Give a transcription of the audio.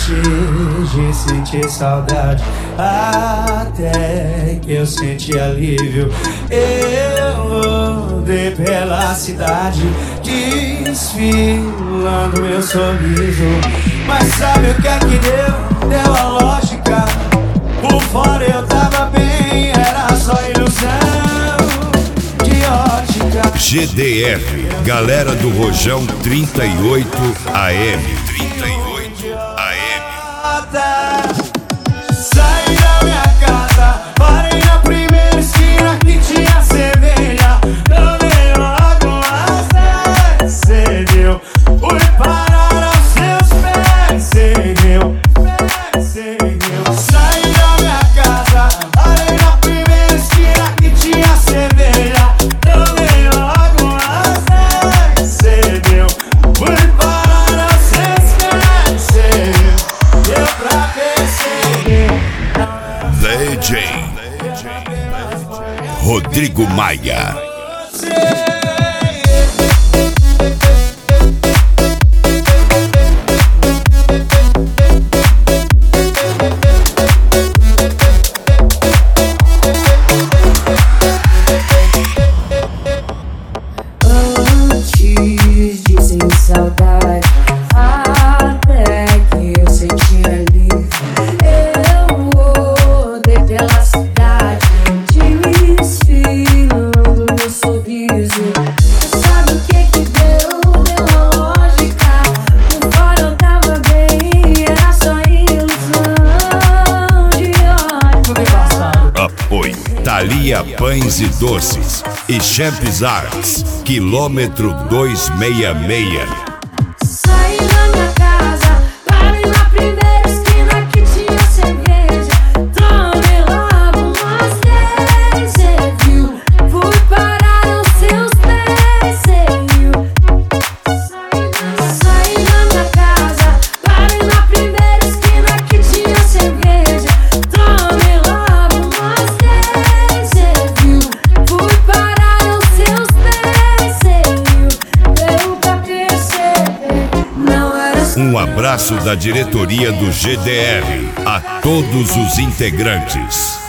Antes de sentir saudade, até que eu senti alívio, eu rodei pela cidade, desfilando meu sorriso. Mas sabe o que é que deu? Deu a lógica. Por fora eu tava bem, era só ilusão de ótica. GDR, galera do Rojão 38 AM. 38 AM. Saí da minha casa, parei na primeira esquina que tinha cerveja. Tomei logo uma cedeu, fui parar aos seus pés, cedeu. Saí da minha casa, parei na primeira esquina que tinha cerveja. Tomei logo uma cedeu, fui parar aos seus pés, cedeu. Deu pra perceber. DJ Rodrigo Maia. Antes de sentir saudade, até que eu senti alívio, eu rodei pela cidade, desfilando meu sorriso. Sabe o que que deu? Deu a lógica. Por fora eu tava bem, era só ilusão de ódio. Apoio Thalia Pães e Doces e Champs Arts, quilômetro 266. Saí da minha casa, parei na primeira esquina que tinha cerveja. Tomei logo umas 10, cê viu? Fui parar aos seus pés, cê viu? Saí da minha casa, parei na primeira esquina que tinha cerveja. Tomei logo umas 10, cê viu? Fui parar aos seus pés, cê viu? Deu pra perceber, não era só Um abraço da diretoria do GDR a todos os integrantes.